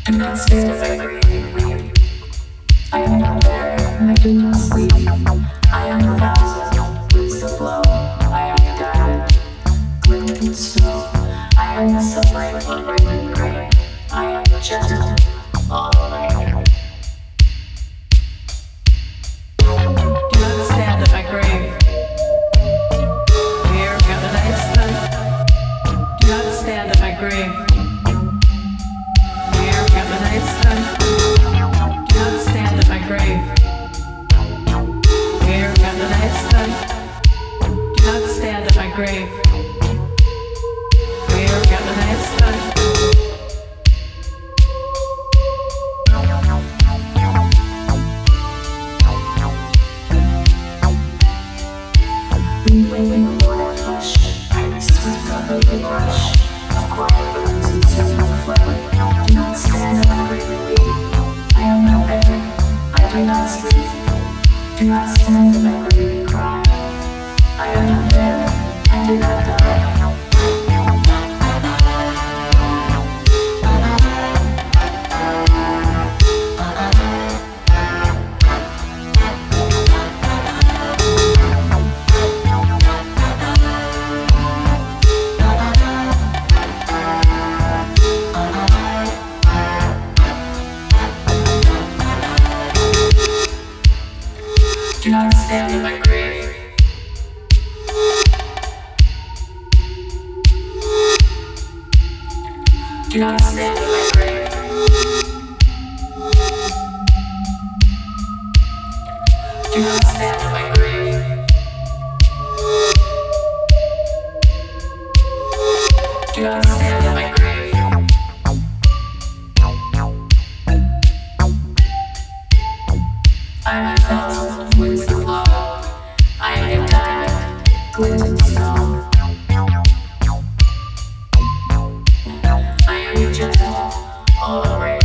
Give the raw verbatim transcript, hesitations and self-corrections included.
Do not stand if I breathe. I am not there, I do not sleep. I am a thousand winds that blow. I am the diamond, glinted in snow. I am the sunlight on ripened grain. I am the gentle, all rain. Do not stand at my grave. Here, got the nice sun. Do not stand at my grave. Here, got the nice sun. Do not stand at my grave. Here, got the nice sun. Do not stand at my grave. Here, got the nice sun. Waving the morning flush, I sweep up a big rush of quiet burns and sizzling flame. Do not stand at my grave and weep. I am not there, I do not sleep. Do not stand at my grave and cry. I am not there, I do not die. Do not stand in my grave. Do not stand in my grave. Do not stand in my grave. Do not stand in my grave. I am a thousand winds that blow. I am a diamond, glinted snow. I am your gentle, all rain.